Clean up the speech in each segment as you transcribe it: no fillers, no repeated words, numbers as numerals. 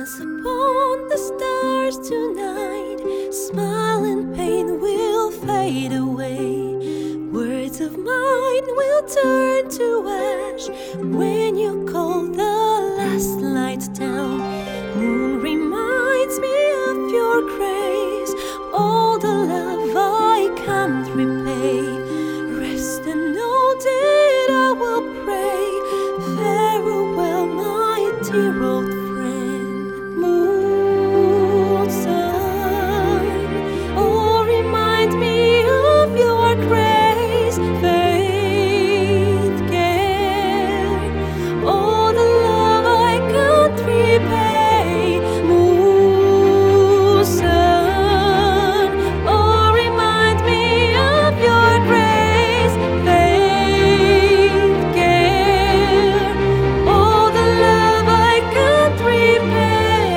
Dance upon the stars tonight. Smile and pain will fade away. Words of mine will turn to ash when you call the last light down. Moon reminds me of your grace. All the love I can't repay. Rest and know that I will pray. Farewell, my dear old friend. Moon, sun, oh, remind me of your grace. Faith, care, all the love I can't repay. Moon, sun, oh, remind me of your grace. Faith, care, all the love I can't repay.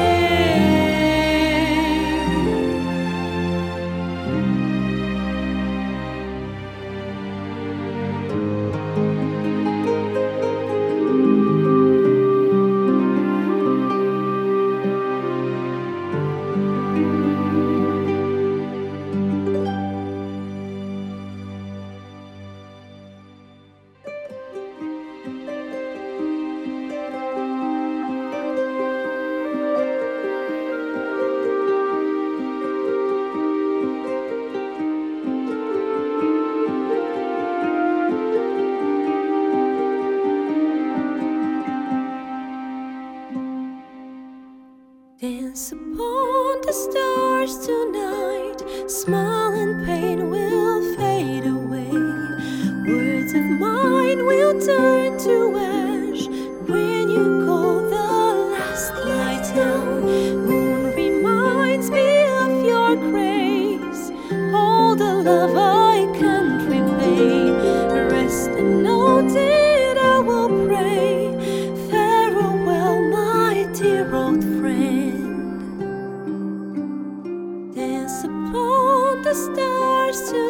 Dance upon the stars tonight. Smile and pain will fade away. Words of mine will turn to ash when you call the last light down. Moon reminds me of your grace. All the love I can't repay. Rest and know that I will pray. Farewell, my dear old friend. Dance upon the stars tonight.